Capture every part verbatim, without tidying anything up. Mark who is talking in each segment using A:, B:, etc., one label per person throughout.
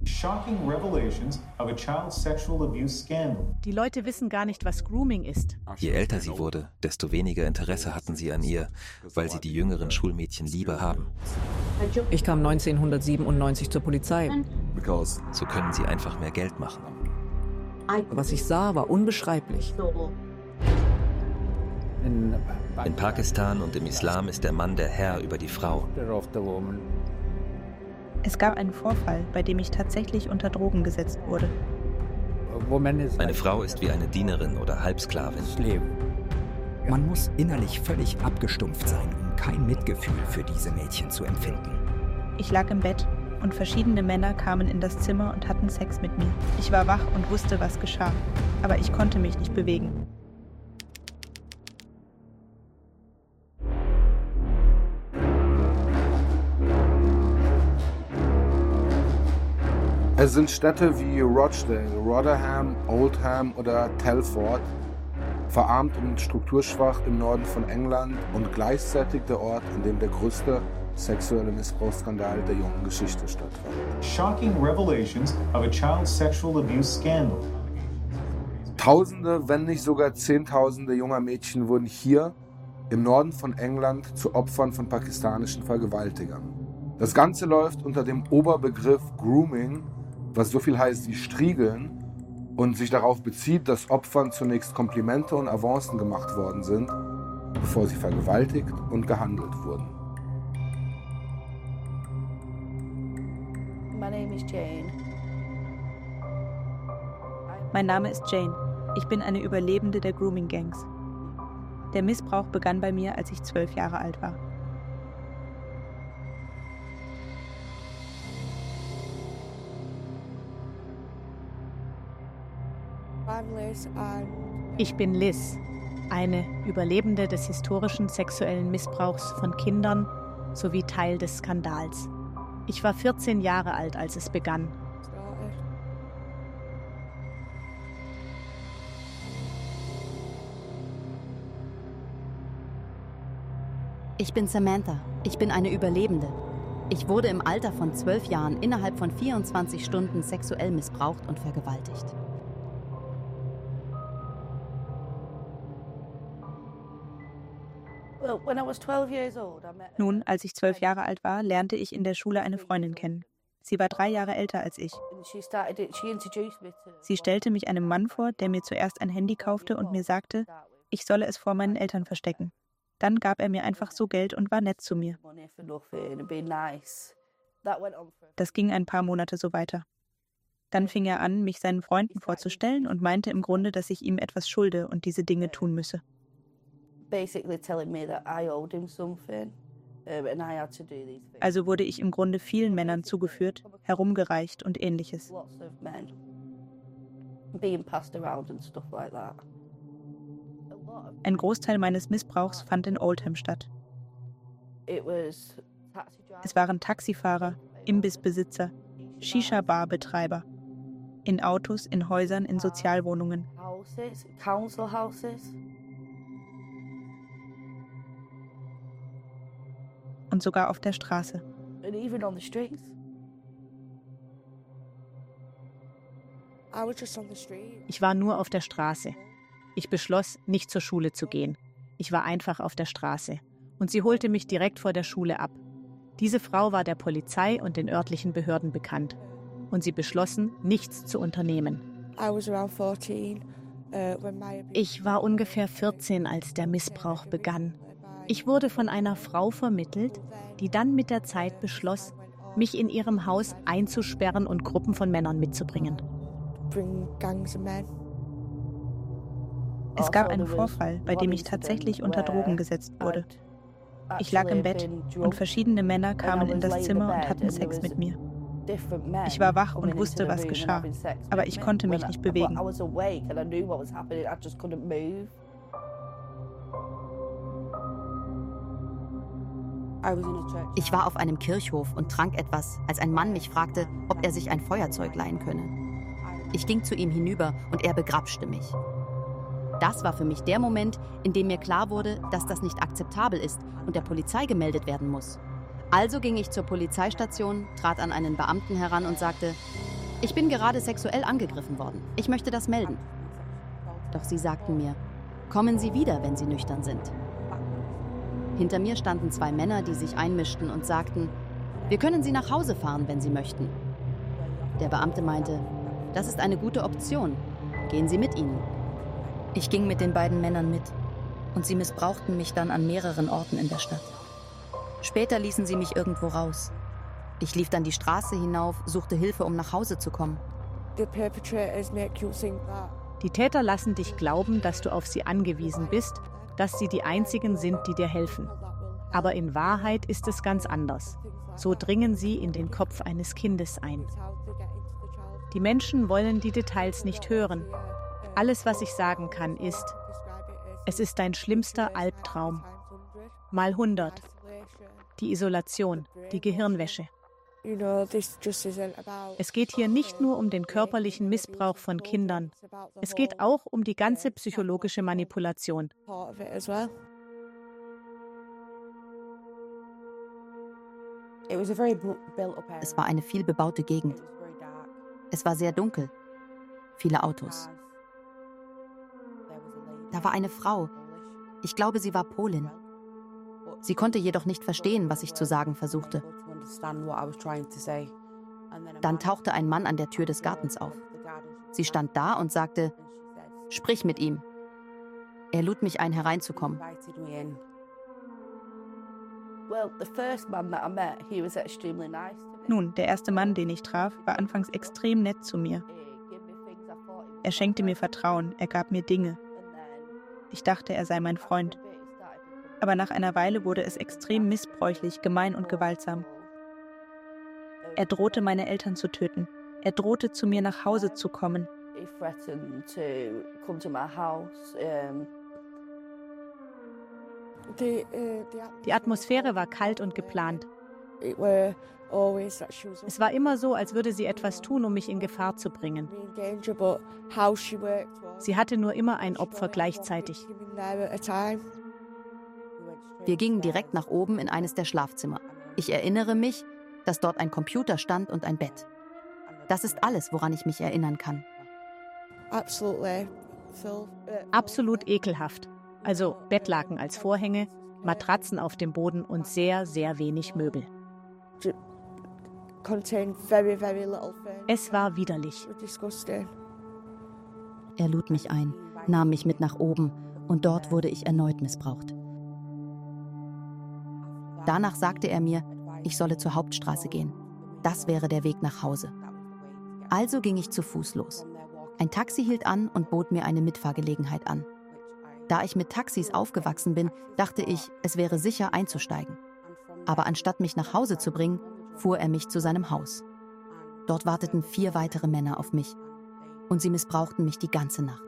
A: Die Leute wissen gar nicht, was Grooming ist.
B: Je älter sie wurde, desto weniger Interesse hatten sie an ihr, weil sie die jüngeren Schulmädchen lieber haben.
C: Ich kam neunzehnhundertsiebenundneunzig zur Polizei.
B: So können sie einfach mehr Geld machen.
C: Was ich sah, war unbeschreiblich.
B: In Pakistan und im Islam ist der Mann der Herr über die Frau.
D: Es gab einen Vorfall, bei dem ich tatsächlich unter Drogen gesetzt wurde.
B: Eine Frau ist wie eine Dienerin oder Halbsklavin.
E: Man muss innerlich völlig abgestumpft sein, um kein Mitgefühl für diese Mädchen zu empfinden.
D: Ich lag im Bett und verschiedene Männer kamen in das Zimmer und hatten Sex mit mir. Ich war wach und wusste, was geschah, aber ich konnte mich nicht bewegen.
F: Es sind Städte wie Rochdale, Rotherham, Oldham oder Telford, verarmt und strukturschwach im Norden von England und gleichzeitig der Ort, an dem der größte sexuelle Missbrauchsskandal der jungen Geschichte stattfand.
G: Shocking revelations of a child sexual abuse scandal.
F: Tausende, wenn nicht sogar Zehntausende junger Mädchen wurden hier im Norden von England zu Opfern von pakistanischen Vergewaltigern. Das Ganze läuft unter dem Oberbegriff Grooming, was so viel heißt wie Striegeln und sich darauf bezieht, dass Opfern zunächst Komplimente und Avancen gemacht worden sind, bevor sie vergewaltigt und gehandelt wurden.
H: My name is Jane.
D: Mein Name ist Jane. Ich bin eine Überlebende der Grooming-Gangs. Der Missbrauch begann bei mir, als ich zwölf Jahre alt war.
A: Ich bin Liz, eine Überlebende des historischen sexuellen Missbrauchs von Kindern sowie Teil des Skandals. Ich war vierzehn Jahre alt, als es begann.
I: Ich bin Samantha. Ich bin eine Überlebende. Ich wurde im Alter von zwölf Jahren innerhalb von vierundzwanzig Stunden sexuell missbraucht und vergewaltigt.
D: Nun, als ich zwölf Jahre alt war, lernte ich in der Schule eine Freundin kennen. Sie war drei Jahre älter als ich. Sie stellte mich einem Mann vor, der mir zuerst ein Handy kaufte und mir sagte, ich solle es vor meinen Eltern verstecken. Dann gab er mir einfach so Geld und war nett zu mir. Das ging ein paar Monate so weiter. Dann fing er an, mich seinen Freunden vorzustellen und meinte im Grunde, dass ich ihm etwas schulde und diese Dinge tun müsse. Also wurde ich im Grunde vielen Männern zugeführt, herumgereicht und ähnliches. Ein Großteil meines Missbrauchs fand in Oldham statt. Es waren Taxifahrer, Imbissbesitzer, Shisha-Bar-Betreiber. In Autos, in Häusern, in Sozialwohnungen. Und sogar auf der Straße.
A: Ich war nur auf der Straße. Ich beschloss, nicht zur Schule zu gehen. Ich war einfach auf der Straße. Und sie holte mich direkt vor der Schule ab. Diese Frau war der Polizei und den örtlichen Behörden bekannt. Und sie beschlossen, nichts zu unternehmen. Ich war ungefähr vierzehn, als der Missbrauch begann. Ich wurde von einer Frau vermittelt, die dann mit der Zeit beschloss, mich in ihrem Haus einzusperren und Gruppen von Männern mitzubringen.
D: Es gab einen Vorfall, bei dem ich tatsächlich unter Drogen gesetzt wurde. Ich lag im Bett und verschiedene Männer kamen in das Zimmer und hatten Sex mit mir. Ich war wach und wusste, was geschah, aber ich konnte mich nicht bewegen.
I: Ich war auf einem Kirchhof und trank etwas, als ein Mann mich fragte, ob er sich ein Feuerzeug leihen könne. Ich ging zu ihm hinüber und er begrapschte mich. Das war für mich der Moment, in dem mir klar wurde, dass das nicht akzeptabel ist und der Polizei gemeldet werden muss. Also ging ich zur Polizeistation, trat an einen Beamten heran und sagte, Ich bin gerade sexuell angegriffen worden. Ich möchte das melden. Doch sie sagten mir, kommen Sie wieder, wenn Sie nüchtern sind. Hinter mir standen zwei Männer, die sich einmischten und sagten, wir können Sie nach Hause fahren, wenn Sie möchten. Der Beamte meinte, das ist eine gute Option. Gehen Sie mit ihnen. Ich ging mit den beiden Männern mit und sie missbrauchten mich dann an mehreren Orten in der Stadt. Später ließen sie mich irgendwo raus. Ich lief dann die Straße hinauf, suchte Hilfe, um nach Hause zu kommen.
A: Die Täter lassen dich glauben, dass du auf sie angewiesen bist, dass sie die Einzigen sind, die dir helfen. Aber in Wahrheit ist es ganz anders. So dringen sie in den Kopf eines Kindes ein. Die Menschen wollen die Details nicht hören. Alles, was ich sagen kann, ist, es ist dein schlimmster Albtraum. Mal hundert. Die Isolation, die Gehirnwäsche. Es geht hier nicht nur um den körperlichen Missbrauch von Kindern. Es geht auch um die ganze psychologische Manipulation.
I: Es war eine viel bebaute Gegend. Es war sehr dunkel. Viele Autos. Da war eine Frau. Ich glaube, sie war Polin. Sie konnte jedoch nicht verstehen, was ich zu sagen versuchte. Dann tauchte ein Mann an der Tür des Gartens auf. Sie stand da und sagte, sprich mit ihm. Er lud mich ein, hereinzukommen.
D: Nun, der erste Mann, den ich traf, war anfangs extrem nett zu mir. Er schenkte mir Vertrauen, er gab mir Dinge. Ich dachte, er sei mein Freund. Aber nach einer Weile wurde es extrem missbräuchlich, gemein und gewaltsam. Er drohte, meine Eltern zu töten. Er drohte, zu mir nach Hause zu kommen.
A: Die Atmosphäre war kalt und geplant. Es war immer so, als würde sie etwas tun, um mich in Gefahr zu bringen. Sie hatte nur immer ein Opfer gleichzeitig.
I: Wir gingen direkt nach oben in eines der Schlafzimmer. Ich erinnere mich, dass dort ein Computer stand und ein Bett. Das ist alles, woran ich mich erinnern kann.
A: Absolut ekelhaft. Also Bettlaken als Vorhänge, Matratzen auf dem Boden und sehr, sehr wenig Möbel. Es war widerlich.
I: Er lud mich ein, nahm mich mit nach oben und dort wurde ich erneut missbraucht. Danach sagte er mir, ich solle zur Hauptstraße gehen. Das wäre der Weg nach Hause. Also ging ich zu Fuß los. Ein Taxi hielt an und bot mir eine Mitfahrgelegenheit an. Da ich mit Taxis aufgewachsen bin, dachte ich, es wäre sicher einzusteigen. Aber anstatt mich nach Hause zu bringen, fuhr er mich zu seinem Haus. Dort warteten vier weitere Männer auf mich und sie missbrauchten mich die ganze Nacht.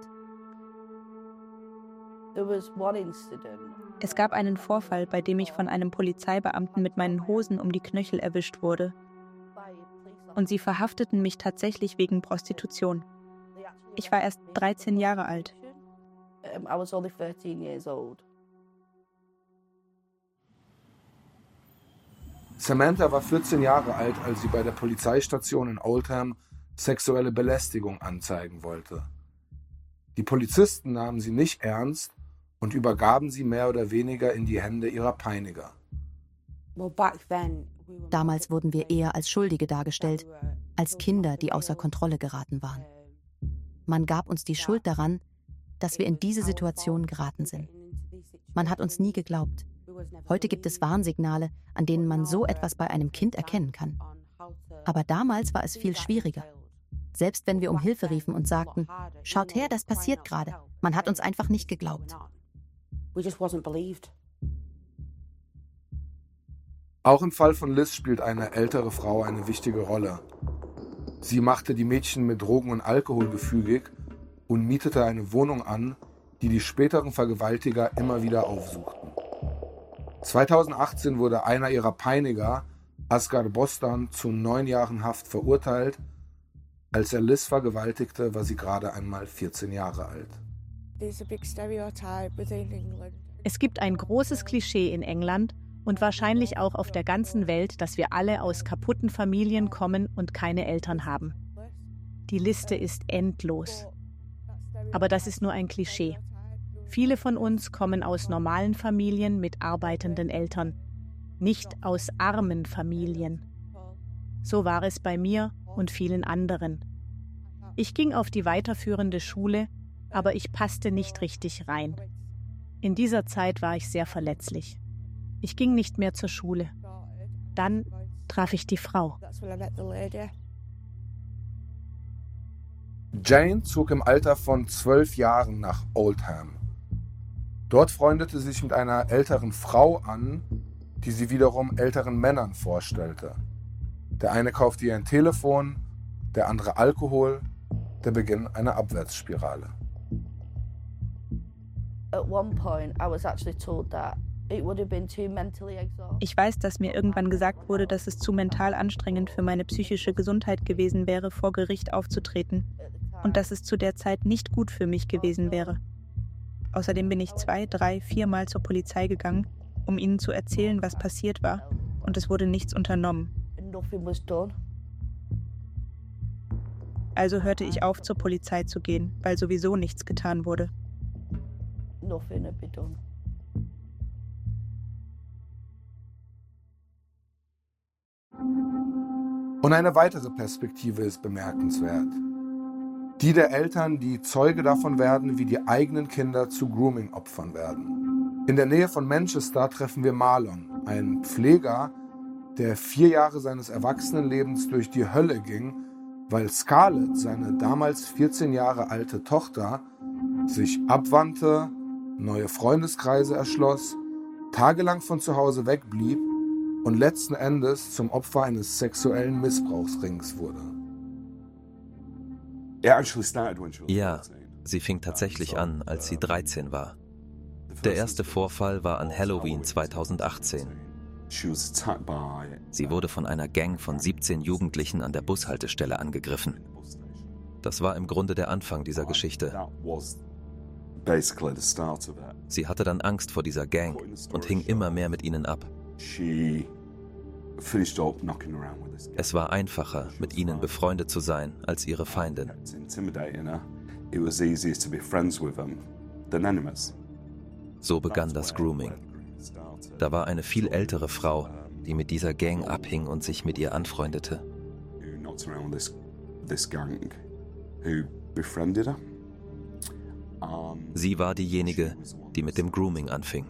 D: Es gab einen Vorfall, bei dem ich von einem Polizeibeamten mit meinen Hosen um die Knöchel erwischt wurde. Und sie verhafteten mich tatsächlich wegen Prostitution. Ich war erst dreizehn Jahre alt.
F: Samantha war vierzehn Jahre alt, als sie bei der Polizeistation in Oldham sexuelle Belästigung anzeigen wollte. Die Polizisten nahmen sie nicht ernst und übergaben sie mehr oder weniger in die Hände ihrer Peiniger.
I: Damals wurden wir eher als Schuldige dargestellt, als Kinder, die außer Kontrolle geraten waren. Man gab uns die Schuld daran, dass wir in diese Situation geraten sind. Man hat uns nie geglaubt. Heute gibt es Warnsignale, an denen man so etwas bei einem Kind erkennen kann. Aber damals war es viel schwieriger. Selbst wenn wir um Hilfe riefen und sagten, schaut her, das passiert gerade. Man hat uns einfach nicht geglaubt.
F: Auch im Fall von Liz spielt eine ältere Frau eine wichtige Rolle. Sie machte die Mädchen mit Drogen und Alkohol gefügig und mietete eine Wohnung an, die die späteren Vergewaltiger immer wieder aufsuchten. zweitausendachtzehn wurde einer ihrer Peiniger, Asghar Bostan, zu neun Jahren Haft verurteilt. Als er Liz vergewaltigte, war sie gerade einmal vierzehn Jahre alt.
A: Es gibt ein großes Klischee in England und wahrscheinlich auch auf der ganzen Welt, dass wir alle aus kaputten Familien kommen und keine Eltern haben. Die Liste ist endlos. Aber das ist nur ein Klischee. Viele von uns kommen aus normalen Familien mit arbeitenden Eltern, nicht aus armen Familien. So war es bei mir und vielen anderen. Ich ging auf die weiterführende Schule, aber ich passte nicht richtig rein. In dieser Zeit war ich sehr verletzlich. Ich ging nicht mehr zur Schule. Dann traf ich die Frau.
F: Jane zog im Alter von zwölf Jahren nach Oldham. Dort freundete sie sich mit einer älteren Frau an, die sie wiederum älteren Männern vorstellte. Der eine kaufte ihr ein Telefon, der andere Alkohol, der Beginn einer Abwärtsspirale.
D: Ich weiß, dass mir irgendwann gesagt wurde, dass es zu mental anstrengend für meine psychische Gesundheit gewesen wäre, vor Gericht aufzutreten und dass es zu der Zeit nicht gut für mich gewesen wäre. Außerdem bin ich zwei, drei, viermal zur Polizei gegangen, um ihnen zu erzählen, was passiert war, und es wurde nichts unternommen. Also hörte ich auf, zur Polizei zu gehen, weil sowieso nichts getan wurde.
F: Und eine weitere Perspektive ist bemerkenswert. Die der Eltern, die Zeuge davon werden, wie die eigenen Kinder zu Grooming-Opfern werden. In der Nähe von Manchester treffen wir Marlon, einen Pfleger, der vier Jahre seines Erwachsenenlebens durch die Hölle ging, weil Scarlett, seine damals vierzehn Jahre alte Tochter, sich abwandte, neue Freundeskreise erschloss, tagelang von zu Hause wegblieb und letzten Endes zum Opfer eines sexuellen Missbrauchsrings wurde.
B: Ja, sie fing tatsächlich an, als sie dreizehn war. Der erste Vorfall war an Halloween zweitausendachtzehn. Sie wurde von einer Gang von siebzehn Jugendlichen an der Bushaltestelle angegriffen. Das war im Grunde der Anfang dieser Geschichte. Sie hatte dann Angst vor dieser Gang und hing immer mehr mit ihnen ab. Es war einfacher, mit ihnen befreundet zu sein, als ihre Feindin. So begann das Grooming. Da war eine viel ältere Frau, die mit dieser Gang abhing und sich mit ihr anfreundete. Sie war diejenige, die mit dem Grooming anfing.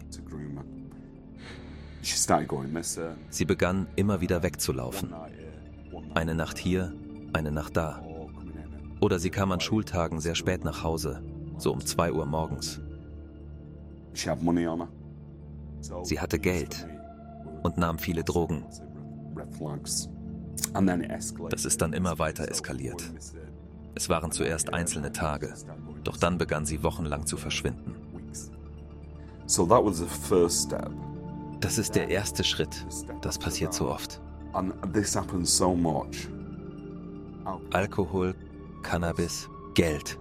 B: Sie begann immer wieder wegzulaufen. Eine Nacht hier, eine Nacht da. Oder sie kam an Schultagen sehr spät nach Hause, so um zwei Uhr morgens. Sie hatte Geld und nahm viele Drogen. Das ist dann immer weiter eskaliert. Es waren zuerst einzelne Tage, doch dann begann sie wochenlang zu verschwinden. Das ist der erste Schritt. Das passiert so oft. Alkohol, Cannabis, Geld.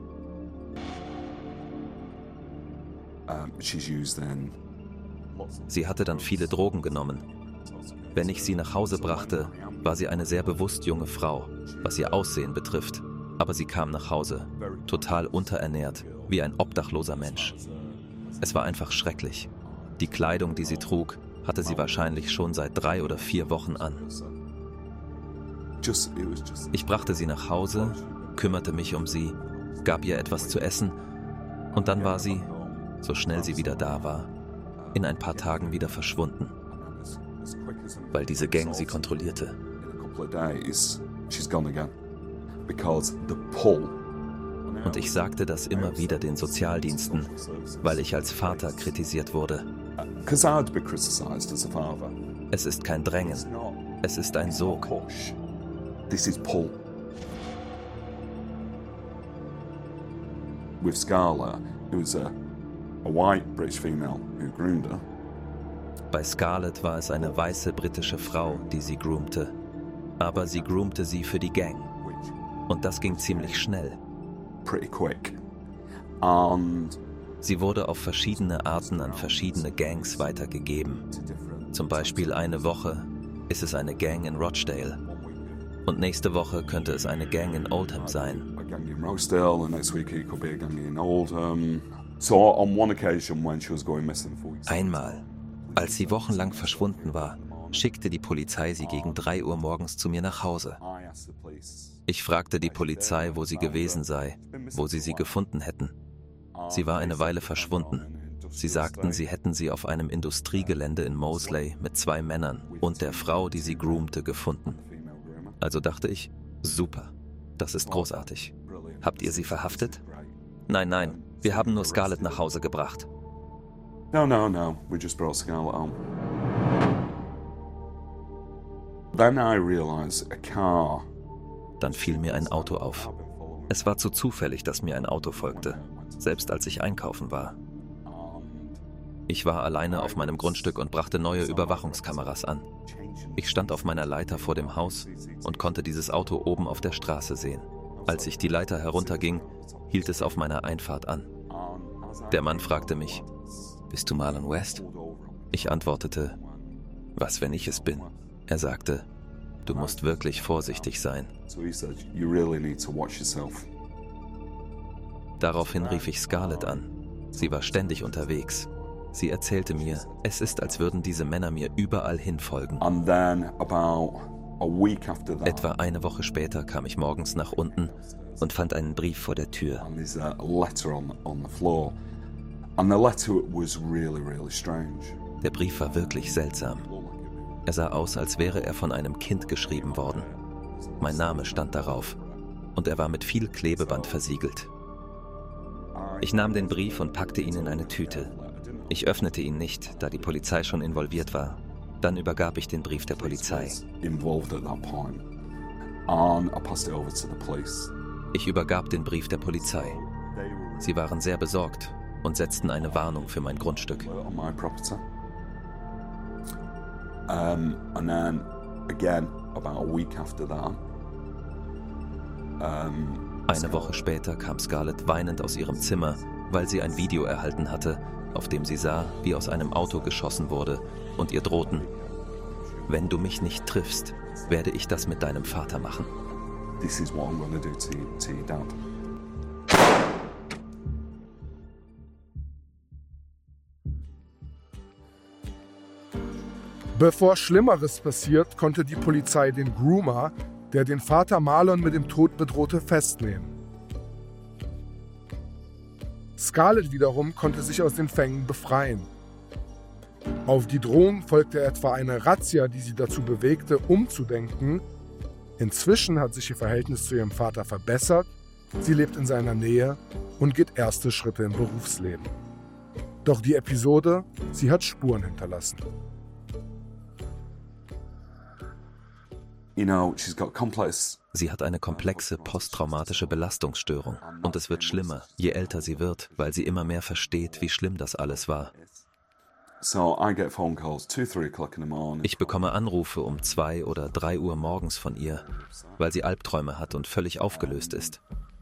B: Sie hatte dann viele Drogen genommen. Wenn ich sie nach Hause brachte, war sie eine sehr bewusst junge Frau, was ihr Aussehen betrifft. Aber sie kam nach Hause, total unterernährt, wie ein obdachloser Mensch. Es war einfach schrecklich. Die Kleidung, die sie trug, hatte sie wahrscheinlich schon seit drei oder vier Wochen an. Ich brachte sie nach Hause, kümmerte mich um sie, gab ihr etwas zu essen und dann war sie, so schnell sie wieder da war, in ein paar Tagen wieder verschwunden, weil diese Gang sie kontrollierte. Und ich sagte das immer wieder den Sozialdiensten, weil ich als Vater kritisiert wurde. Es ist kein Drängen, es ist ein Sog.
H: This is pull. With Scarlett, it was a, a white British female who groomed her.
B: Bei Scarlett war es eine weiße britische Frau, die sie groomte. Aber sie groomte sie für die Gang. Und das ging ziemlich schnell.
H: Pretty quick. And
B: sie wurde auf verschiedene Arten an verschiedene Gangs weitergegeben. Zum Beispiel eine Woche ist es eine Gang in Rochdale. Und nächste Woche könnte es eine Gang in Oldham sein. Einmal, als sie wochenlang verschwunden war, schickte die Polizei sie gegen drei Uhr morgens zu mir nach Hause. Ich fragte die Polizei, wo sie gewesen sei, wo sie sie gefunden hätten. Sie war eine Weile verschwunden. Sie sagten, sie hätten sie auf einem Industriegelände in Moseley mit zwei Männern und der Frau, die sie groomte, gefunden. Also dachte ich, super, das ist großartig. Habt ihr sie verhaftet? Nein, nein, wir haben nur Scarlett nach Hause gebracht.
H: No, no, no, we just brought Scarlett home. Then I realized a car.
B: Dann fiel mir ein Auto auf. Es war zu zufällig, dass mir ein Auto folgte, selbst als ich einkaufen war. Ich war alleine auf meinem Grundstück und brachte neue Überwachungskameras an. Ich stand auf meiner Leiter vor dem Haus und konnte dieses Auto oben auf der Straße sehen. Als ich die Leiter herunterging, hielt es auf meiner Einfahrt an. Der Mann fragte mich, »Bist du Marlon West?« Ich antwortete, »Was, wenn ich es bin?« Er sagte, »Du musst wirklich vorsichtig sein.« Daraufhin rief ich Scarlett an. Sie war ständig unterwegs. Sie erzählte mir, es ist, als würden diese Männer mir überall hinfolgen. Etwa eine Woche später kam ich morgens nach unten und fand einen Brief vor der Tür. Der Brief war wirklich seltsam. Er sah aus, als wäre er von einem Kind geschrieben worden. Mein Name stand darauf und er war mit viel Klebeband versiegelt. Ich nahm den Brief und packte ihn in eine Tüte. Ich öffnete ihn nicht, da die Polizei schon involviert war. Dann übergab ich den Brief der Polizei. Ich übergab den Brief der Polizei. Sie waren sehr besorgt und setzten eine Warnung für mein Grundstück.
H: Um, and then again, about a week after that, um,
B: Eine Woche später kam Scarlett weinend aus ihrem Zimmer, weil sie ein Video erhalten hatte, auf dem sie sah, wie aus einem Auto geschossen wurde und ihr drohten, wenn du mich nicht triffst, werde ich das mit deinem Vater machen.
H: This is what I'm gonna do to, to your dad.
F: Bevor Schlimmeres passiert, konnte die Polizei den Groomer, der den Vater Marlon mit dem Tod bedrohte, festnehmen. Scarlett wiederum konnte sich aus den Fängen befreien. Auf die Drohung folgte etwa eine Razzia, die sie dazu bewegte, umzudenken. Inzwischen hat sich ihr Verhältnis zu ihrem Vater verbessert, sie lebt in seiner Nähe und geht erste Schritte im Berufsleben. Doch die Episode, sie hat Spuren hinterlassen.
B: Sie hat eine komplexe posttraumatische Belastungsstörung und es wird schlimmer, je älter sie wird, weil sie immer mehr versteht, wie schlimm das alles war. Ich bekomme Anrufe um zwei oder drei Uhr morgens von ihr, weil sie Albträume hat und völlig aufgelöst ist.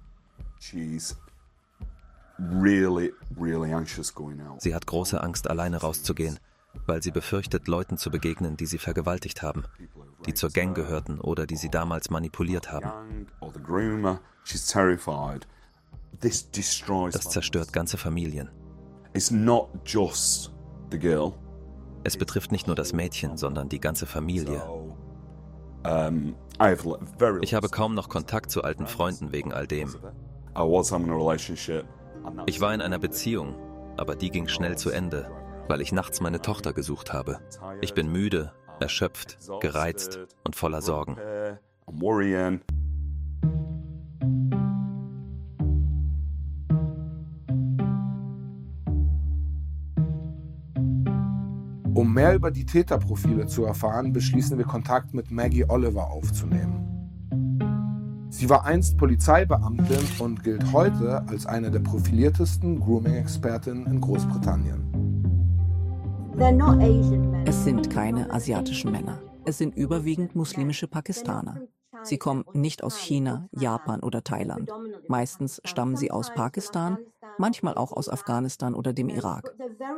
B: Sie hat große Angst, alleine rauszugehen, weil sie befürchtet, Leuten zu begegnen, die sie vergewaltigt haben, die zur Gang gehörten oder die sie damals manipuliert haben. Das zerstört ganze Familien. Es betrifft nicht nur das Mädchen, sondern die ganze Familie. Ich habe kaum noch Kontakt zu alten Freunden wegen all dem. Ich war in einer Beziehung, aber die ging schnell zu Ende, weil ich nachts meine Tochter gesucht habe. Ich bin müde, erschöpft, gereizt und voller Sorgen.
F: Um mehr über die Täterprofile zu erfahren, beschließen wir Kontakt mit Maggie Oliver aufzunehmen. Sie war einst Polizeibeamtin und gilt heute als eine der profiliertesten Grooming-Expertinnen in Großbritannien.
C: Es sind keine asiatischen Männer. Es sind überwiegend muslimische Pakistaner. Sie kommen nicht aus China, Japan oder Thailand. Meistens stammen sie aus Pakistan, manchmal auch aus Afghanistan oder dem Irak.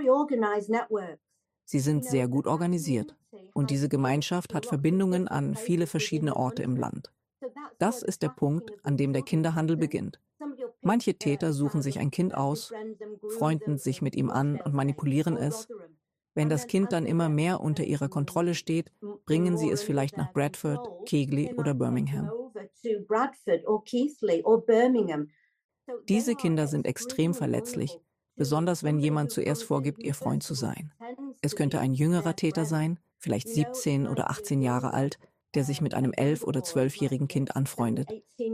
C: Sie sind sehr gut organisiert und diese Gemeinschaft hat Verbindungen an viele verschiedene Orte im Land. Das ist der Punkt, an dem der Kinderhandel beginnt. Manche Täter suchen sich ein Kind aus, freunden sich mit ihm an und manipulieren es. Wenn das Kind dann immer mehr unter ihrer Kontrolle steht, bringen sie es vielleicht nach Bradford, Keighley oder Birmingham. Diese Kinder sind extrem verletzlich, besonders wenn jemand zuerst vorgibt, ihr Freund zu sein. Es könnte ein jüngerer Täter sein, vielleicht siebzehn oder achtzehn Jahre alt, der sich mit einem elf- oder zwölfjährigen Kind anfreundet.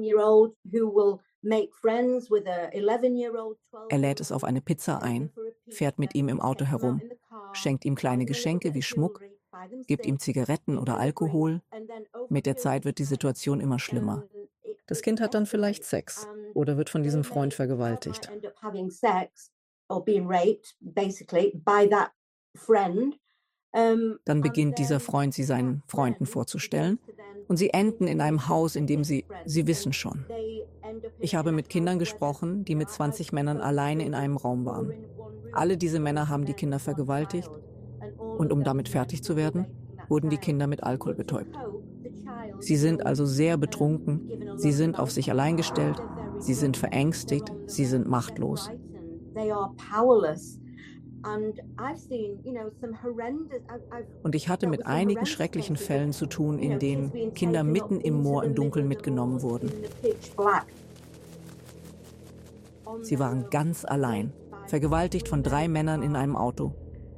C: Er lädt es auf eine Pizza ein, fährt mit ihm im Auto herum, schenkt ihm kleine Geschenke wie Schmuck, gibt ihm Zigaretten oder Alkohol. Mit der Zeit wird die Situation immer schlimmer. Das Kind hat dann vielleicht Sex oder wird von diesem Freund vergewaltigt. Dann beginnt dieser Freund, sie seinen Freunden vorzustellen, und sie enden in einem Haus, in dem sie, sie wissen schon. Ich habe mit Kindern gesprochen, die mit zwanzig Männern alleine in einem Raum waren. Alle diese Männer haben die Kinder vergewaltigt, und um damit fertig zu werden, wurden die Kinder mit Alkohol betäubt. Sie sind also sehr betrunken, sie sind auf sich allein gestellt, sie sind verängstigt, sie sind machtlos. Und ich hatte mit einigen schrecklichen Fällen zu tun, in denen Kinder mitten im Moor im Dunkeln mitgenommen wurden. Sie waren ganz allein, vergewaltigt von drei Männern in einem Auto.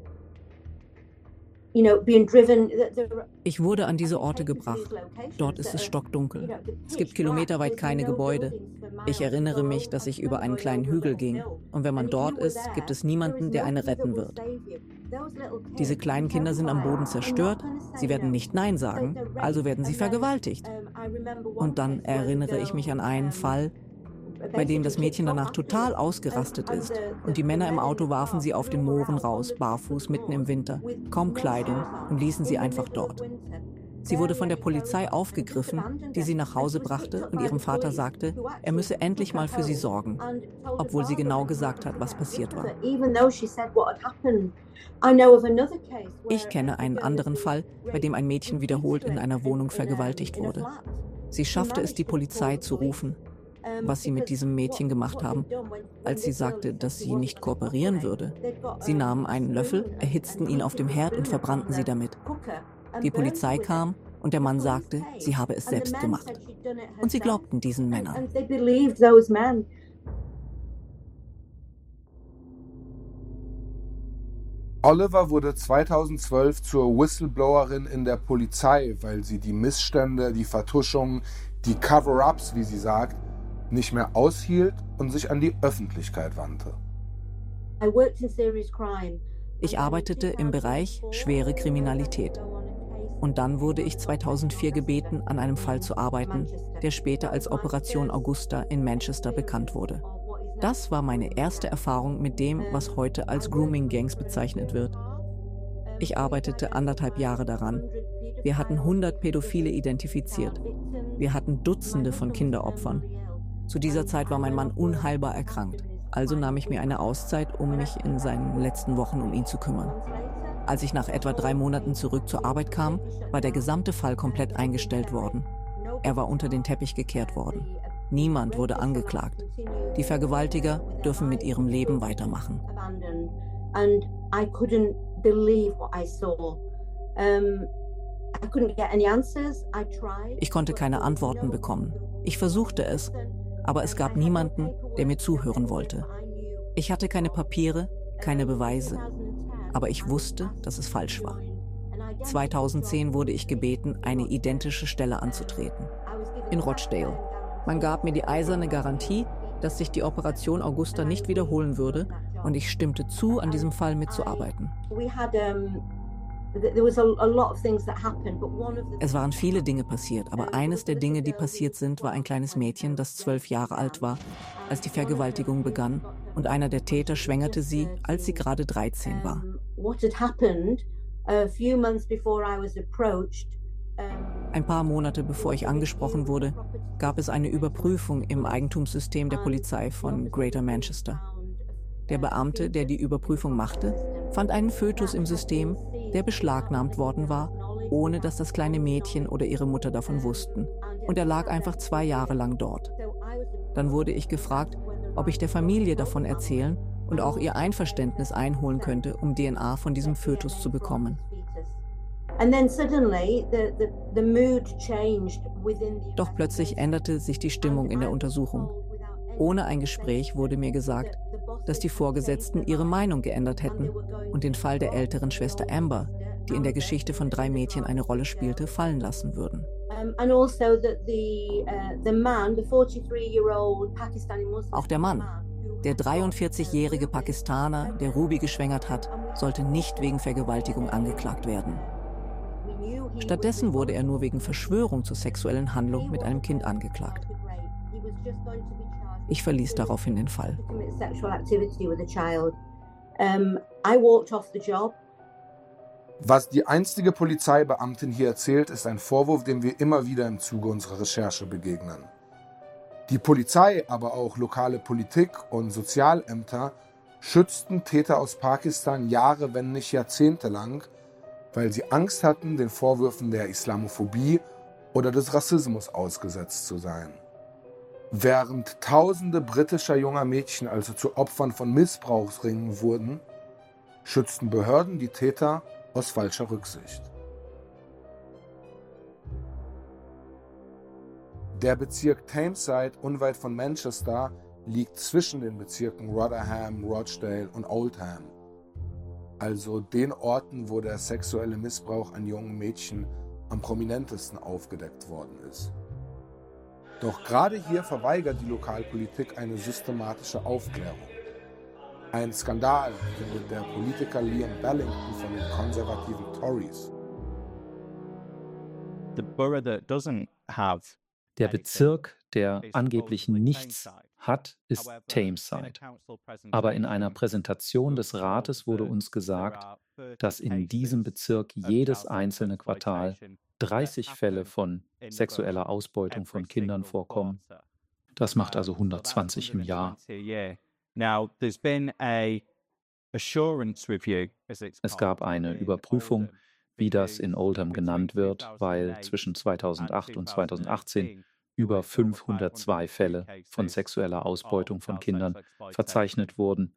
C: Ich wurde an diese Orte gebracht. Dort ist es stockdunkel. Es gibt kilometerweit keine Gebäude. Ich erinnere mich, dass ich über einen kleinen Hügel ging. Und wenn man dort ist, gibt es niemanden, der einen retten wird. Diese kleinen Kinder sind am Boden zerstört. Sie werden nicht Nein sagen, also werden sie vergewaltigt. Und dann erinnere ich mich an einen Fall, bei dem das Mädchen danach total ausgerastet ist. Und die Männer im Auto warfen sie auf den Mooren raus, barfuß, mitten im Winter, kaum Kleidung, und ließen sie einfach dort. Sie wurde von der Polizei aufgegriffen, die sie nach Hause brachte, und ihrem Vater sagte, er müsse endlich mal für sie sorgen, obwohl sie genau gesagt hat, was passiert war. Ich kenne einen anderen Fall, bei dem ein Mädchen wiederholt in einer Wohnung vergewaltigt wurde. Sie schaffte es, die Polizei zu rufen. Was sie mit diesem Mädchen gemacht haben, als sie sagte, dass sie nicht kooperieren würde. Sie nahmen einen Löffel, erhitzten ihn auf dem Herd und verbrannten sie damit. Die Polizei kam und der Mann sagte, sie habe es selbst gemacht. Und sie glaubten diesen Männern.
F: Oliver wurde zweitausendzwölf zur Whistleblowerin in der Polizei, weil sie die Missstände, die Vertuschungen, die Cover-ups, wie sie sagt, nicht mehr aushielt und sich an die Öffentlichkeit wandte.
C: Ich arbeitete im Bereich schwere Kriminalität. Und dann wurde ich zweitausendvier gebeten, an einem Fall zu arbeiten, der später als Operation Augusta in Manchester bekannt wurde. Das war meine erste Erfahrung mit dem, was heute als Grooming-Gangs bezeichnet wird. Ich arbeitete anderthalb Jahre daran. Wir hatten hundert Pädophile identifiziert. Wir hatten Dutzende von Kinderopfern. Zu dieser Zeit war mein Mann unheilbar erkrankt. Also nahm ich mir eine Auszeit, um mich in seinen letzten Wochen um ihn zu kümmern. Als ich nach etwa drei Monaten zurück zur Arbeit kam, war der gesamte Fall komplett eingestellt worden. Er war unter den Teppich gekehrt worden. Niemand wurde angeklagt. Die Vergewaltiger dürfen mit ihrem Leben weitermachen. Ich konnte keine Antworten bekommen. Ich versuchte es, aber es gab niemanden, der mir zuhören wollte. Ich hatte keine Papiere, keine Beweise, aber ich wusste, dass es falsch war. zweitausendzehn wurde ich gebeten, eine identische Stelle anzutreten. In Rochdale. Man gab mir die eiserne Garantie, dass sich die Operation Augusta nicht wiederholen würde, und ich stimmte zu, an diesem Fall mitzuarbeiten. Es waren viele Dinge passiert, aber eines der Dinge, die passiert sind, war ein kleines Mädchen, das zwölf Jahre alt war, als die Vergewaltigung begann, und einer der Täter schwängerte sie, als sie gerade dreizehn war. Ein paar Monate bevor ich angesprochen wurde, gab es eine Überprüfung im Eigentumssystem der Polizei von Greater Manchester. Der Beamte, der die Überprüfung machte, fand einen Fötus im System, der beschlagnahmt worden war, ohne dass das kleine Mädchen oder ihre Mutter davon wussten. und er lag einfach zwei Jahre lang dort. Dann wurde ich gefragt, ob ich der Familie davon erzählen und auch ihr Einverständnis einholen könnte, um D N A von diesem Fötus zu bekommen. Doch plötzlich änderte sich die Stimmung in der Untersuchung. Ohne ein Gespräch wurde mir gesagt, dass die Vorgesetzten ihre Meinung geändert hätten und den Fall der älteren Schwester Amber, die in der Geschichte von drei Mädchen eine Rolle spielte, fallen lassen würden. Auch der Mann, der dreiundvierzigjährige Pakistaner, der Ruby geschwängert hat, sollte nicht wegen Vergewaltigung angeklagt werden. Stattdessen wurde er nur wegen Verschwörung zur sexuellen Handlung mit einem Kind angeklagt. Ich verließ daraufhin den Fall.
F: Was die einstige Polizeibeamtin hier erzählt, ist ein Vorwurf, dem wir immer wieder im Zuge unserer Recherche begegnen. Die Polizei, aber auch lokale Politik und Sozialämter schützten Täter aus Pakistan Jahre, wenn nicht Jahrzehnte lang, weil sie Angst hatten, den Vorwürfen der Islamophobie oder des Rassismus ausgesetzt zu sein. Während tausende britischer junger Mädchen also zu Opfern von Missbrauchsringen wurden, schützten Behörden die Täter aus falscher Rücksicht. Der Bezirk Tameside unweit von Manchester liegt zwischen den Bezirken Rotherham, Rochdale und Oldham, also den Orten, wo der sexuelle Missbrauch an jungen Mädchen am prominentesten aufgedeckt worden ist. Doch gerade hier verweigert die Lokalpolitik eine systematische Aufklärung. Ein Skandal findet der Politiker Liam Bellington von den konservativen Tories.
J: Der Bezirk, der angeblich nichts hat, ist Tameside. Aber in einer Präsentation des Rates wurde uns gesagt, dass in diesem Bezirk jedes einzelne Quartal dreißig Fälle von sexueller Ausbeutung von Kindern vorkommen. Das macht also hundertzwanzig im Jahr. Es gab eine Überprüfung, wie das in Oldham genannt wird, weil zwischen zweitausendacht und zweitausendachtzehn über fünfhundertzwei Fälle von sexueller Ausbeutung von Kindern verzeichnet wurden.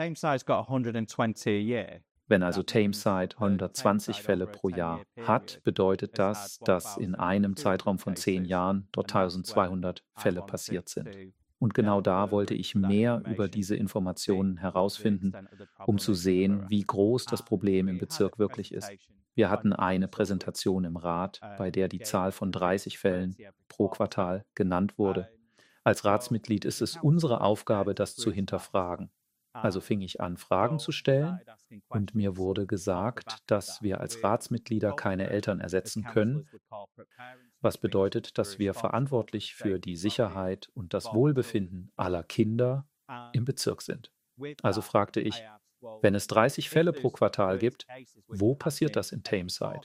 J: Wenn also Tameside hundertzwanzig Fälle pro Jahr hat, bedeutet das, dass in einem Zeitraum von zehn Jahren dort eintausendzweihundert Fälle passiert sind. Und genau da wollte ich mehr über diese Informationen herausfinden, um zu sehen, wie groß das Problem im Bezirk wirklich ist. Wir hatten eine Präsentation im Rat, bei der die Zahl von dreißig Fällen pro Quartal genannt wurde. Als Ratsmitglied ist es unsere Aufgabe, das zu hinterfragen. Also fing ich an, Fragen zu stellen, und mir wurde gesagt, dass wir als Ratsmitglieder keine Eltern ersetzen können, was bedeutet, dass wir verantwortlich für die Sicherheit und das Wohlbefinden aller Kinder im Bezirk sind. Also fragte ich, wenn es dreißig Fälle pro Quartal gibt, wo passiert das in Tameside?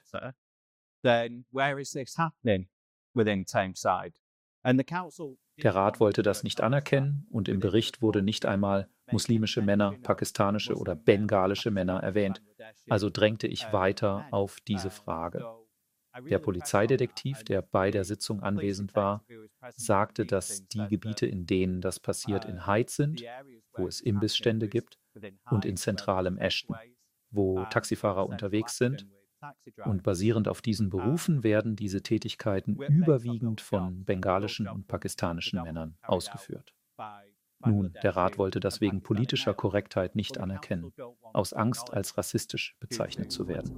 J: Der Rat wollte das nicht anerkennen, und im Bericht wurde nicht einmal muslimische Männer, pakistanische oder bengalische Männer erwähnt. Also drängte ich weiter auf diese Frage. Der Polizeidetektiv, der bei der Sitzung anwesend war, sagte, dass die Gebiete, in denen das passiert, in Hyde sind, wo es Imbissstände gibt, und in zentralem Ashton, wo Taxifahrer unterwegs sind. Und basierend auf diesen Berufen werden diese Tätigkeiten überwiegend von bengalischen und pakistanischen Männern ausgeführt. Nun, der Rat wollte das wegen politischer Korrektheit nicht anerkennen, aus Angst, als rassistisch bezeichnet zu werden.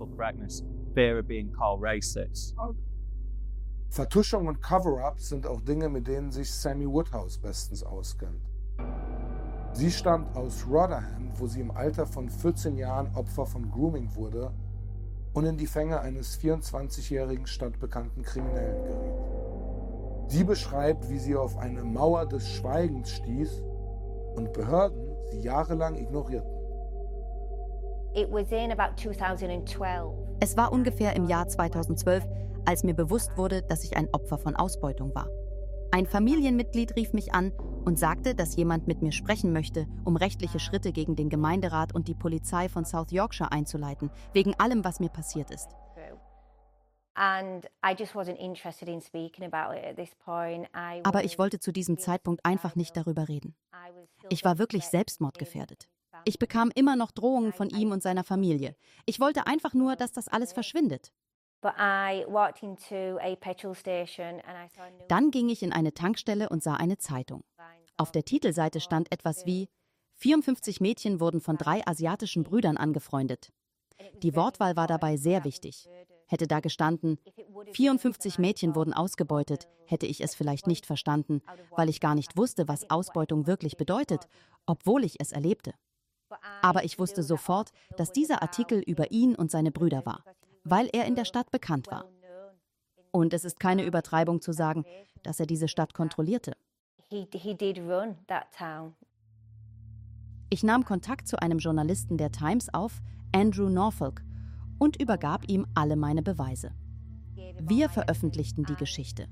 F: Vertuschung und Cover-up sind auch Dinge, mit denen sich Sammy Woodhouse bestens auskennt. Sie stammt aus Rotherham, wo sie im Alter von vierzehn Jahren Opfer von Grooming wurde und in die Fänge eines vierundzwanzigjährigen stadtbekannten Kriminellen geriet. Sie beschreibt, wie sie auf eine Mauer des Schweigens stieß und Behörden sie jahrelang ignorierten.
I: Es war ungefähr im Jahr zweitausendzwölf, als mir bewusst wurde, dass ich ein Opfer von Ausbeutung war. Ein Familienmitglied rief mich an und sagte, dass jemand mit mir sprechen möchte, um rechtliche Schritte gegen den Gemeinderat und die Polizei von South Yorkshire einzuleiten, wegen allem, was mir passiert ist. Aber ich wollte zu diesem Zeitpunkt einfach nicht darüber reden. Ich war wirklich selbstmordgefährdet. Ich bekam immer noch Drohungen von ihm und seiner Familie. Ich wollte einfach nur, dass das alles verschwindet. Dann ging ich in eine Tankstelle und sah eine Zeitung. Auf der Titelseite stand etwas wie: vierundfünfzig Mädchen wurden von drei asiatischen Brüdern angefreundet. Die Wortwahl war dabei sehr wichtig. Hätte da gestanden, vierundfünfzig Mädchen wurden ausgebeutet, hätte ich es vielleicht nicht verstanden, weil ich gar nicht wusste, was Ausbeutung wirklich bedeutet, obwohl ich es erlebte. Aber ich wusste sofort, dass dieser Artikel über ihn und seine Brüder war, weil er in der Stadt bekannt war. Und es ist keine Übertreibung zu sagen, dass er diese Stadt kontrollierte. Ich nahm Kontakt zu einem Journalisten der Times auf, Andrew Norfolk, und übergab ihm alle meine Beweise. Wir veröffentlichten die Geschichte.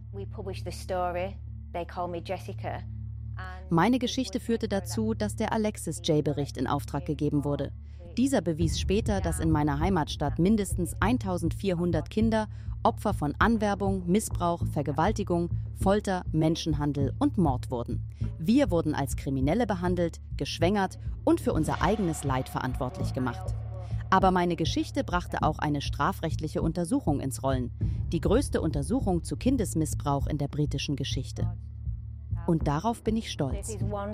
I: Meine Geschichte führte dazu, dass der Alexis J-Bericht in Auftrag gegeben wurde. Dieser bewies später, dass in meiner Heimatstadt mindestens eintausendvierhundert Kinder Opfer von Anwerbung, Missbrauch, Vergewaltigung, Folter, Menschenhandel und Mord wurden. Wir wurden als Kriminelle behandelt, geschwängert und für unser eigenes Leid verantwortlich gemacht. Aber meine Geschichte brachte auch eine strafrechtliche Untersuchung ins Rollen. Die größte Untersuchung zu Kindesmissbrauch in der britischen Geschichte. Und darauf bin ich stolz.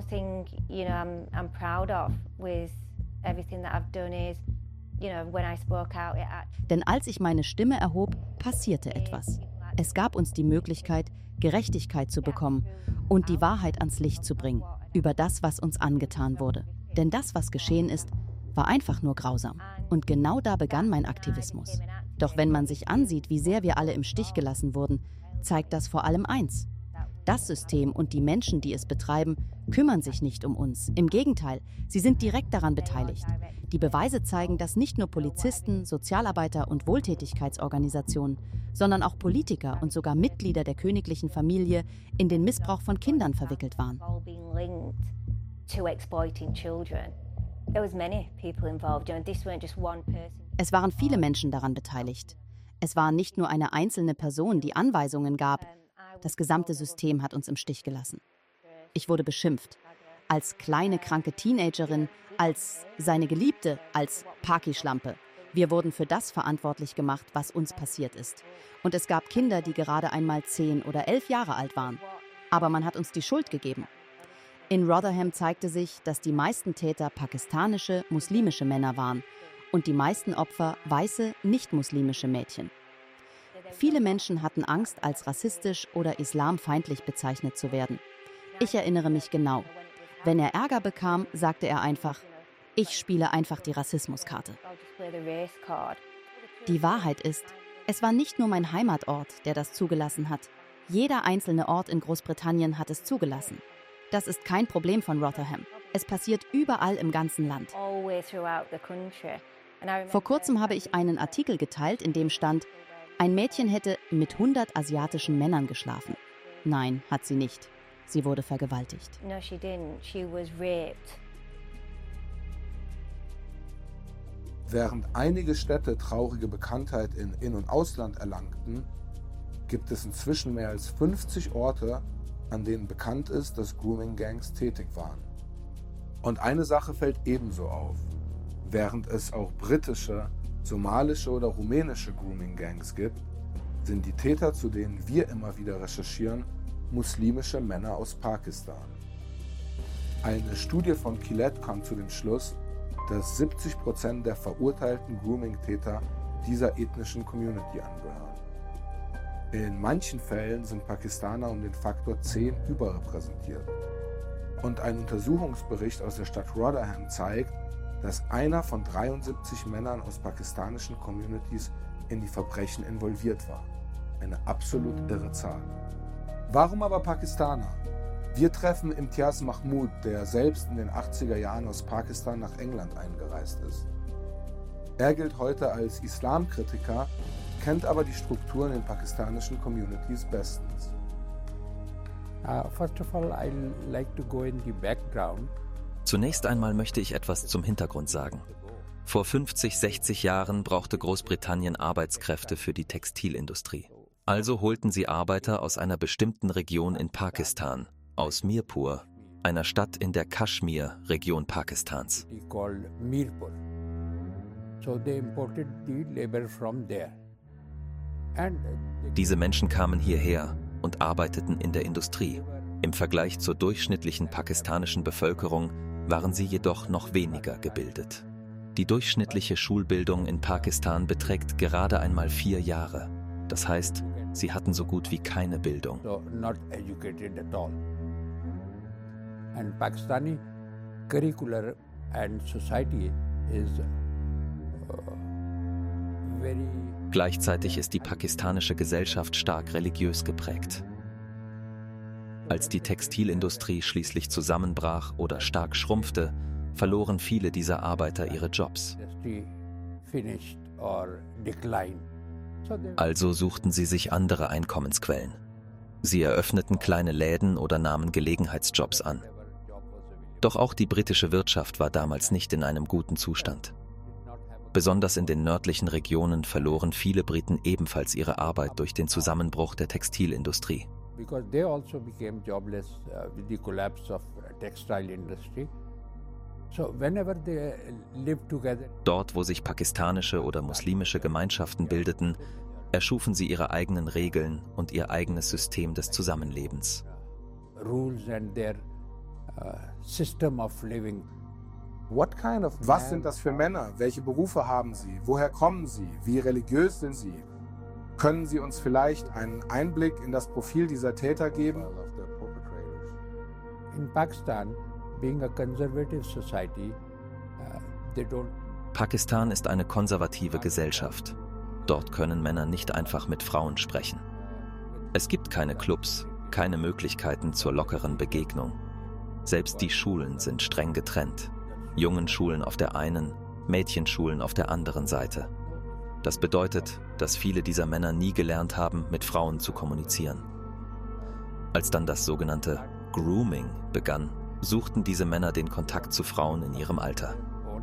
I: Denn als ich meine Stimme erhob, passierte etwas. Es gab uns die Möglichkeit, Gerechtigkeit zu bekommen und die Wahrheit ans Licht zu bringen über das, was uns angetan wurde. Denn das, was geschehen ist, war einfach nur grausam. Und genau da begann mein Aktivismus. Doch wenn man sich ansieht, wie sehr wir alle im Stich gelassen wurden, zeigt das vor allem eins: Das System und die Menschen, die es betreiben, kümmern sich nicht um uns. Im Gegenteil, sie sind direkt daran beteiligt. Die Beweise zeigen, dass nicht nur Polizisten, Sozialarbeiter und Wohltätigkeitsorganisationen, sondern auch Politiker und sogar Mitglieder der königlichen Familie in den Missbrauch von Kindern verwickelt waren. Es waren viele Menschen daran beteiligt. Es war nicht nur eine einzelne Person, die Anweisungen gab. Das gesamte System hat uns im Stich gelassen. Ich wurde beschimpft. Als kleine, kranke Teenagerin, als seine Geliebte, als Paki-Schlampe. Wir wurden für das verantwortlich gemacht, was uns passiert ist. Und es gab Kinder, die gerade einmal zehn oder elf Jahre alt waren. Aber man hat uns die Schuld gegeben. In Rotherham zeigte sich, dass die meisten Täter pakistanische, muslimische Männer waren und die meisten Opfer weiße, nicht-muslimische Mädchen. Viele Menschen hatten Angst, als rassistisch oder islamfeindlich bezeichnet zu werden. Ich erinnere mich genau. Wenn er Ärger bekam, sagte er einfach: Ich spiele einfach die Rassismuskarte. Die Wahrheit ist, es war nicht nur mein Heimatort, der das zugelassen hat. Jeder einzelne Ort in Großbritannien hat es zugelassen. Das ist kein Problem von Rotherham. Es passiert überall im ganzen Land. Vor kurzem habe ich einen Artikel geteilt, in dem stand: Ein Mädchen hätte mit hundert asiatischen Männern geschlafen. Nein, hat sie nicht. Sie wurde vergewaltigt.
F: No, she didn't. She was raped. Während einige Städte traurige Bekanntheit in In- und Ausland erlangten, gibt es inzwischen mehr als fünfzig Orte, an denen bekannt ist, dass Grooming-Gangs tätig waren. Und eine Sache fällt ebenso auf. Während es auch britische, somalische oder rumänische Grooming-Gangs gibt, sind die Täter, zu denen wir immer wieder recherchieren, muslimische Männer aus Pakistan. Eine Studie von Quillette kam zu dem Schluss, dass siebzig Prozent der verurteilten Grooming-Täter dieser ethnischen Community angehören. In manchen Fällen sind Pakistaner um den Faktor zehn überrepräsentiert. Und ein Untersuchungsbericht aus der Stadt Rotherham zeigt, dass einer von dreiundsiebzig Männern aus pakistanischen Communities in die Verbrechen involviert war. Eine absolut irre Zahl. Warum aber Pakistaner? Wir treffen Imtiaz Mahmood, der selbst in den achtziger Jahren aus Pakistan nach England eingereist ist. Er gilt heute als Islamkritiker, kennt aber die Strukturen in pakistanischen Communities bestens.
K: Uh, first of all, I'd like to go in the background.
B: Zunächst einmal möchte ich etwas zum Hintergrund sagen. Vor fünfzig, sechzig Jahren brauchte Großbritannien Arbeitskräfte für die Textilindustrie. Also holten sie Arbeiter aus einer bestimmten Region in Pakistan, aus Mirpur, einer Stadt in der Kaschmir-Region Pakistans. Diese Menschen kamen hierher und arbeiteten in der Industrie. Im Vergleich zur durchschnittlichen pakistanischen Bevölkerung waren sie jedoch noch weniger gebildet. Die durchschnittliche Schulbildung in Pakistan beträgt gerade einmal vier Jahre. Das heißt, sie hatten so gut wie keine Bildung.
K: And Pakistani curricular and society is very.
B: Gleichzeitig ist die pakistanische Gesellschaft stark religiös geprägt. Als die Textilindustrie schließlich zusammenbrach oder stark schrumpfte, verloren viele dieser Arbeiter ihre Jobs. Also suchten sie sich andere Einkommensquellen. Sie eröffneten kleine Läden oder nahmen Gelegenheitsjobs an. Doch auch die britische Wirtschaft war damals nicht in einem guten Zustand. Besonders in den nördlichen Regionen verloren viele Briten ebenfalls ihre Arbeit durch den Zusammenbruch der Textilindustrie. Dort, wo sich pakistanische oder muslimische Gemeinschaften bildeten, erschufen sie ihre eigenen Regeln und ihr eigenes System des Zusammenlebens.
F: Was sind das für Männer? Welche Berufe haben sie? Woher kommen sie? Wie religiös sind sie? Können Sie uns vielleicht einen Einblick in das Profil dieser Täter geben?
K: In Pakistan, being a conservative society, they don't.
B: Pakistan ist eine konservative Gesellschaft. Dort können Männer nicht einfach mit Frauen sprechen. Es gibt keine Clubs, keine Möglichkeiten zur lockeren Begegnung. Selbst die Schulen sind streng getrennt. Jungenschulen auf der einen, Mädchenschulen auf der anderen Seite. Das bedeutet, dass viele dieser Männer nie gelernt haben, mit Frauen zu kommunizieren. Als dann das sogenannte Grooming begann, suchten diese Männer den Kontakt zu Frauen in ihrem Alter.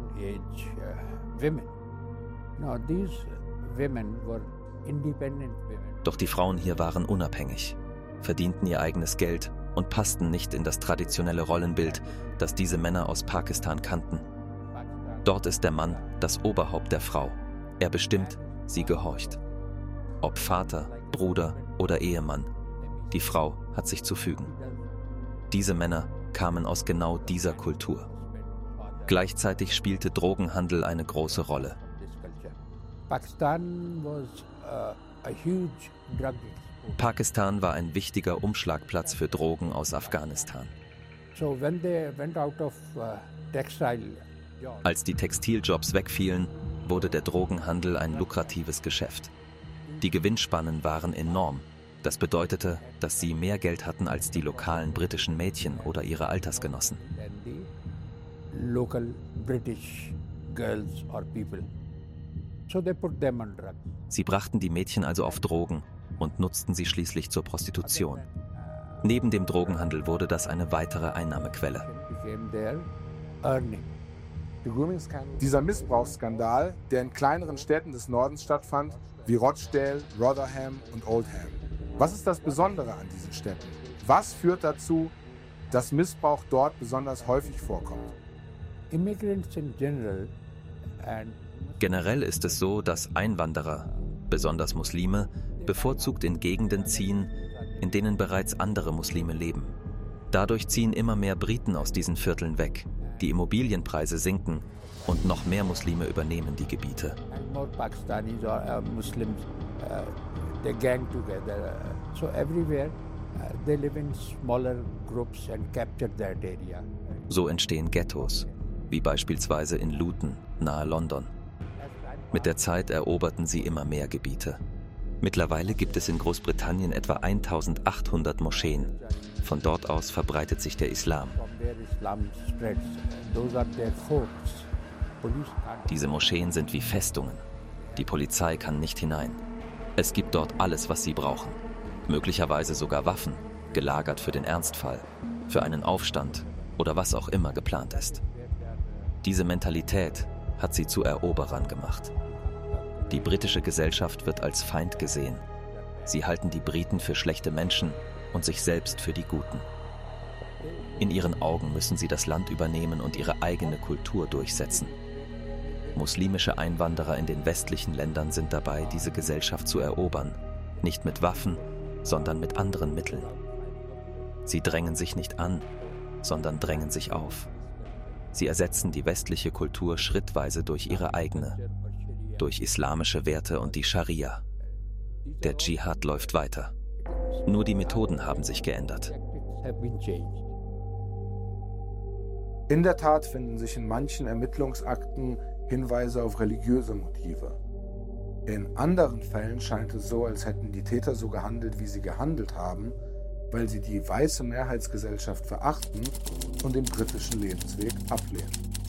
B: Doch die Frauen hier waren unabhängig, verdienten ihr eigenes Geld und passten nicht in das traditionelle Rollenbild, das diese Männer aus Pakistan kannten. Dort ist der Mann das Oberhaupt der Frau. Er bestimmt, sie gehorcht. Ob Vater, Bruder oder Ehemann, die Frau hat sich zu fügen. Diese Männer kamen aus genau dieser Kultur. Gleichzeitig spielte Drogenhandel eine große Rolle. Pakistan war ein wichtiger Umschlagplatz für Drogen aus Afghanistan. Als die Textiljobs wegfielen, wurde der Drogenhandel ein lukratives Geschäft. Die Gewinnspannen waren enorm. Das bedeutete, dass sie mehr Geld hatten als die lokalen britischen Mädchen oder ihre Altersgenossen. Sie brachten die Mädchen also auf Drogen und nutzten sie schließlich zur Prostitution. Neben dem Drogenhandel wurde das eine weitere Einnahmequelle.
F: Dieser Missbrauchsskandal, der in kleineren Städten des Nordens stattfand, wie Rochdale, Rotherham und Oldham. Was ist das Besondere an diesen Städten? Was führt dazu, dass Missbrauch dort besonders häufig vorkommt?
B: Generell ist es so, dass Einwanderer, besonders Muslime, bevorzugt in Gegenden ziehen, in denen bereits andere Muslime leben. Dadurch ziehen immer mehr Briten aus diesen Vierteln weg. Die Immobilienpreise sinken und noch mehr Muslime übernehmen die Gebiete. So entstehen Ghettos, wie beispielsweise in Luton, nahe London. Mit der Zeit eroberten sie immer mehr Gebiete. Mittlerweile gibt es in Großbritannien etwa eintausendachthundert Moscheen. Von dort aus verbreitet sich der Islam. Diese Moscheen sind wie Festungen. Die Polizei kann nicht hinein. Es gibt dort alles, was sie brauchen. Möglicherweise sogar Waffen, gelagert für den Ernstfall, für einen Aufstand oder was auch immer geplant ist. Diese Mentalität hat sie zu Eroberern gemacht. Die britische Gesellschaft wird als Feind gesehen. Sie halten die Briten für schlechte Menschen und sich selbst für die Guten. In ihren Augen müssen sie das Land übernehmen und ihre eigene Kultur durchsetzen. Muslimische Einwanderer in den westlichen Ländern sind dabei, diese Gesellschaft zu erobern, nicht mit Waffen, sondern mit anderen Mitteln. Sie drängen sich nicht an, sondern drängen sich auf. Sie ersetzen die westliche Kultur schrittweise durch ihre eigene, durch islamische Werte und die Scharia. Der Dschihad läuft weiter. Nur die Methoden haben sich geändert.
F: In der Tat finden sich in manchen Ermittlungsakten Hinweise auf religiöse Motive. In anderen Fällen scheint es so, als hätten die Täter so gehandelt, wie sie gehandelt haben, weil sie die weiße Mehrheitsgesellschaft verachten und den britischen Lebensweg ablehnen.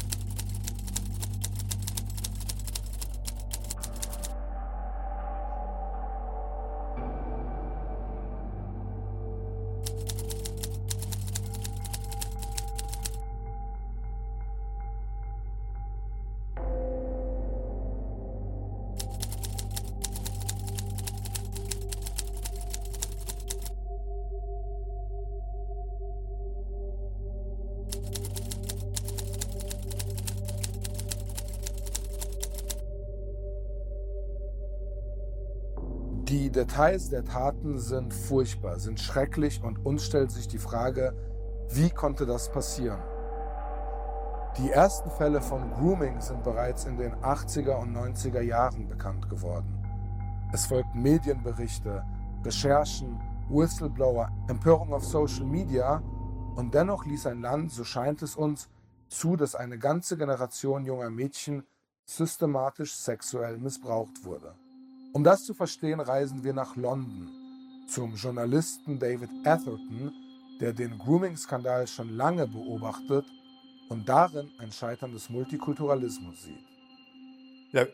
F: Die Details der Taten sind furchtbar, sind schrecklich und uns stellt sich die Frage, wie konnte das passieren? Die ersten Fälle von Grooming sind bereits in den achtziger und neunziger Jahren bekannt geworden. Es folgten Medienberichte, Recherchen, Whistleblower, Empörung auf Social Media und dennoch ließ ein Land, so scheint es uns, zu, dass eine ganze Generation junger Mädchen systematisch sexuell missbraucht wurde. Um das zu verstehen, reisen wir nach London zum Journalisten David Atherton, der den Grooming-Skandal schon lange beobachtet und darin ein Scheitern des Multikulturalismus sieht.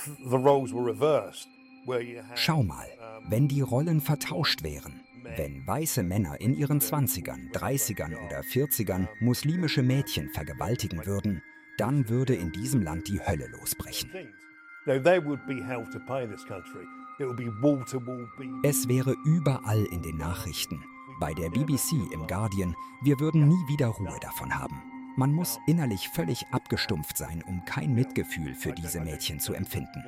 E: Schau mal, wenn die Rollen vertauscht wären, wenn weiße Männer in ihren Zwanzigern, Dreißigern oder Vierzigern muslimische Mädchen vergewaltigen würden, dann würde in diesem Land die Hölle losbrechen. Es wäre überall in den Nachrichten, bei der B B C, im Guardian, wir würden nie wieder Ruhe davon haben. Man muss innerlich völlig abgestumpft sein, um kein Mitgefühl für diese Mädchen zu empfinden.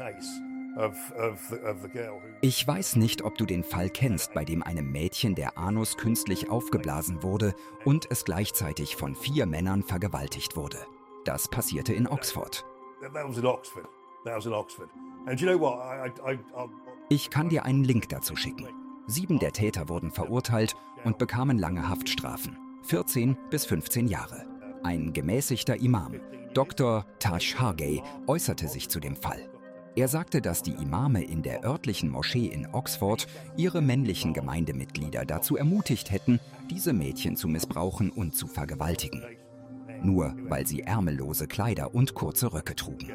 E: Ich weiß nicht, ob du den Fall kennst, bei dem einem Mädchen der Anus künstlich aufgeblasen wurde und es gleichzeitig von vier Männern vergewaltigt wurde. Das passierte in Oxford. Ich kann dir einen Link dazu schicken. Sieben der Täter wurden verurteilt und bekamen lange Haftstrafen, vierzehn bis fünfzehn Jahre. Ein gemäßigter Imam, Doktor Taj Hargey, äußerte sich zu dem Fall. Er sagte, dass die Imame in der örtlichen Moschee in Oxford ihre männlichen Gemeindemitglieder dazu ermutigt hätten, diese Mädchen zu missbrauchen und zu vergewaltigen. Nur weil sie ärmellose Kleider und kurze Röcke trugen.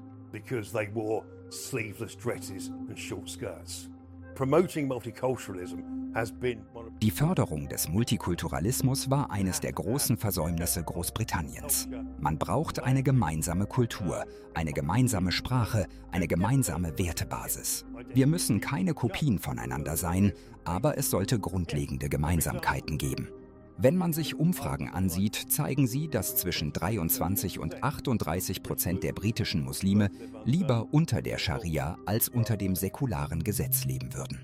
E: Die Förderung des Multikulturalismus war eines der großen Versäumnisse Großbritanniens. Man braucht eine gemeinsame Kultur, eine gemeinsame Sprache, eine gemeinsame Wertebasis. Wir müssen keine Kopien voneinander sein, aber es sollte grundlegende Gemeinsamkeiten geben. Wenn man sich Umfragen ansieht, zeigen sie, dass zwischen dreiundzwanzig und achtunddreißig Prozent der britischen Muslime lieber unter der Scharia als unter dem säkularen Gesetz leben würden.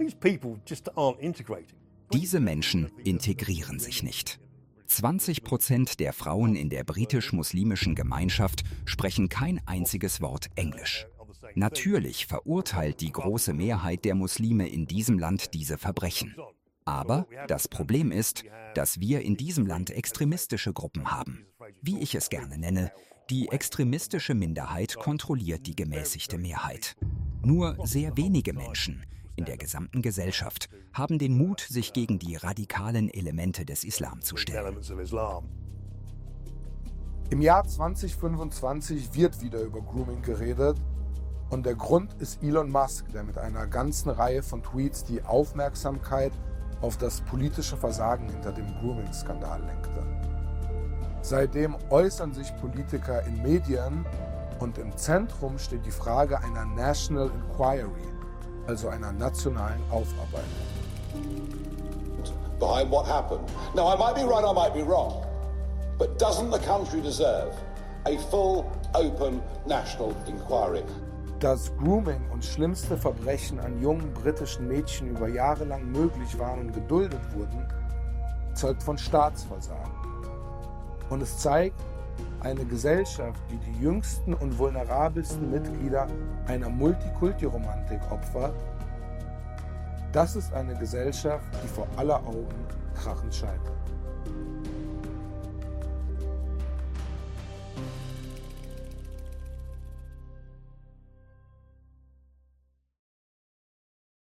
E: Diese Menschen integrieren sich nicht. zwanzig Prozent der Frauen in der britisch-muslimischen Gemeinschaft sprechen kein einziges Wort Englisch. Natürlich verurteilt die große Mehrheit der Muslime in diesem Land diese Verbrechen. Aber das Problem ist, dass wir in diesem Land extremistische Gruppen haben. Wie ich es gerne nenne, die extremistische Minderheit kontrolliert die gemäßigte Mehrheit. Nur sehr wenige Menschen in der gesamten Gesellschaft haben den Mut, sich gegen die radikalen Elemente des Islam zu stellen.
F: Im Jahr zweitausendfünfundzwanzig wird wieder über Grooming geredet. Und der Grund ist Elon Musk, der mit einer ganzen Reihe von Tweets die Aufmerksamkeit auf das politische Versagen hinter dem Grooming-Skandal lenkte. Seitdem äußern sich Politiker in Medien Und im Zentrum steht die Frage einer National Inquiry, also einer nationalen Aufarbeitung.
L: Behind what happened. Now, I might be right, I might be wrong, but doesn't the country deserve a full, open national inquiry?
F: Dass Grooming und schlimmste Verbrechen an jungen britischen Mädchen über Jahre lang möglich waren und geduldet wurden, zeugt von Staatsversagen. Und es zeigt eine Gesellschaft, die die jüngsten und vulnerabelsten Mitglieder einer Multikulti-Romantik opfert. Das ist eine Gesellschaft, die vor aller Augen krachend scheitert.